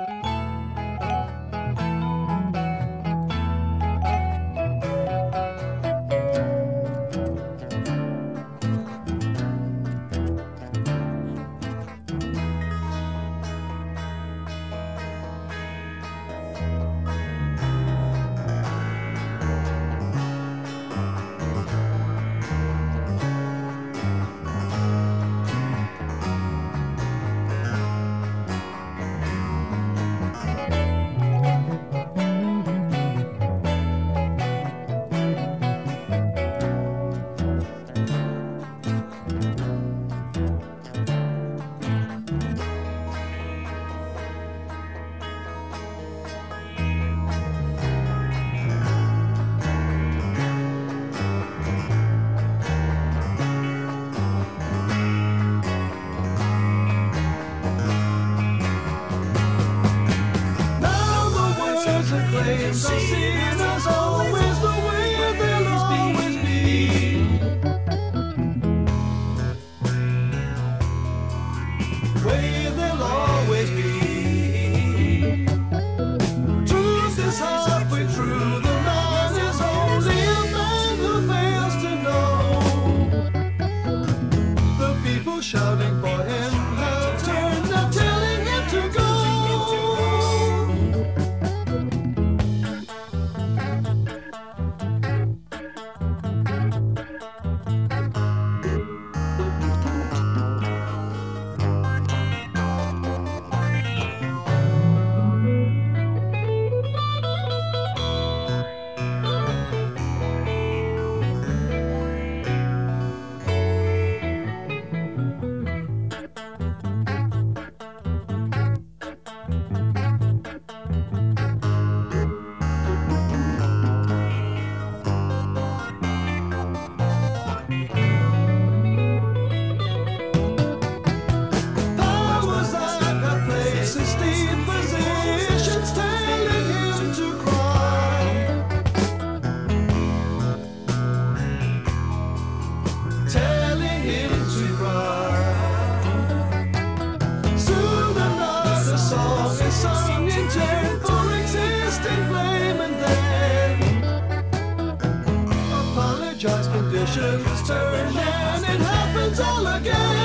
Claims of sinners always the way they'll always be. Way they'll always be. Truth is halfway through. The man is only a man who fails to know. The people shouting for him have turned up, telling him to go. Sung in turn for existing blame, and then apologize, conditions turn, and it happens all again.